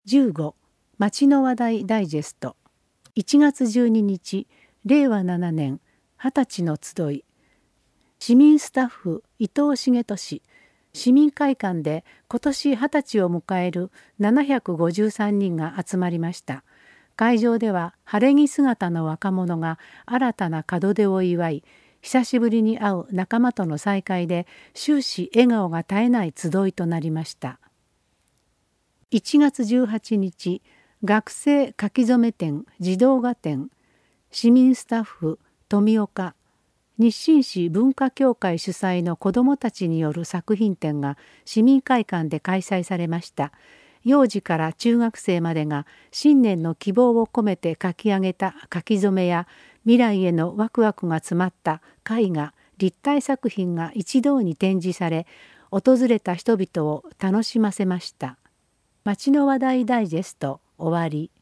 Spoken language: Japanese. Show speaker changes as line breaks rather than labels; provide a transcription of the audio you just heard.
15町の話題ダイジェスト1月12日令和7年20歳の集い市民スタッフ伊藤重俊市民会館で今年20歳を迎える753人が集まりました。会場では晴れ着姿の若者が新たな門出を祝い、久しぶりに会う仲間との再会で終始笑顔が絶えない集いとなりました。1月18日学生書き初め展児童画展市民スタッフ富岡日清市文化協会主催の子どもたちによる作品展が市民会館で開催されました。幼児から中学生までが新年の希望を込めて書き上げた書き初めや未来へのワクワクが詰まった絵画立体作品が一堂に展示され、訪れた人々を楽しませました。町の話題ダイジェスト終わり。